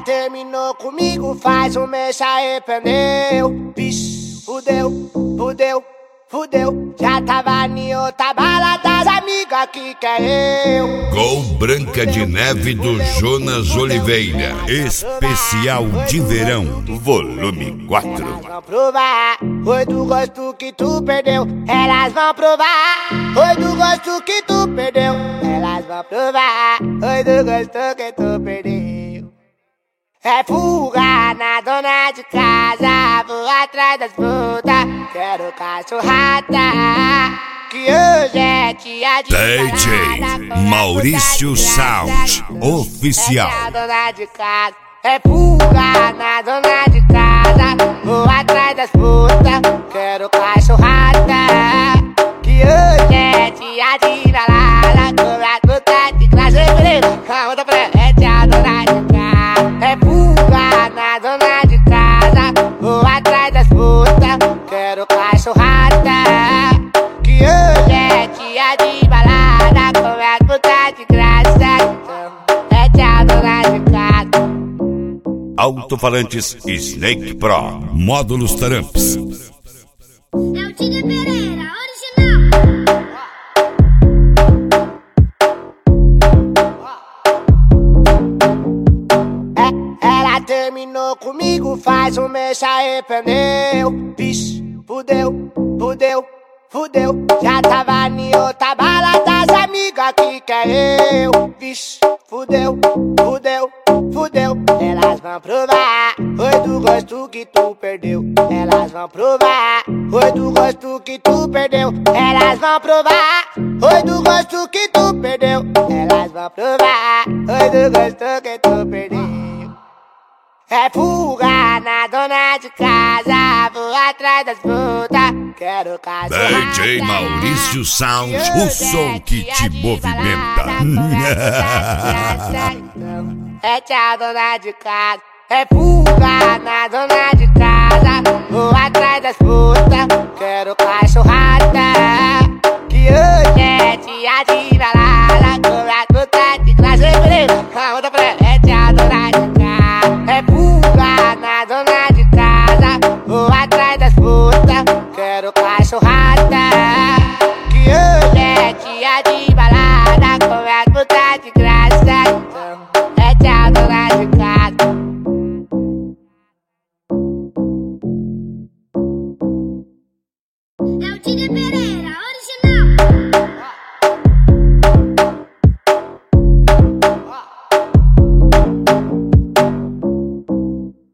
terminou comigo faz um mês, se arrependeu. Vixe, fudeu, fudeu, fudeu. Já tava em outra bala das amigas que quer eu. Com Branca de Neve do Jonas Oliveira. Especial de verão, volume 4. Elas vão provar, foi do gosto que tu perdeu. Elas vão provar, foi do gosto que tu perdeu. Elas vão provar, foi do gosto que tu perdeu. É fuga na dona de casa, vou atrás das putas. Quero cachorrada, que hoje é dia de DJ Maurício Sound Oficial. É dona de casa, é fuga na dona de casa, vou atrás das putas. Quero cachorrada, que hoje é dia de balada. Com as putas de classe feminina, calma da frente, é a dona de casa. É fuga na dona de casa, vou atrás das putas. Quero cachorrada, que hoje é dia de balada. Com as putas de graça, é a dona de casa. Alto-falantes Snake Pro. Módulos Taramps. É o Tigre Pereira, original. Ela terminou comigo faz um mês, se arrependeu. Vixe, fudeu, fudeu, fudeu. Já tava em outra bala das amigas que quer eu. Vixe, fudeu, fudeu, fudeu. Elas vão provar, foi do gosto que tu perdeu. Elas vão provar, foi do gosto que tu perdeu. Elas vão provar, foi do gosto que tu perdeu. Elas vão provar, foi do gosto que tu perdeu. É fuga na dona de casa, vou atrás das putas. Quero cachorrada, DJ Maurício Sound, o som que te movimenta. É tchau, dona de casa. É fuga na dona de casa, vou atrás das putas.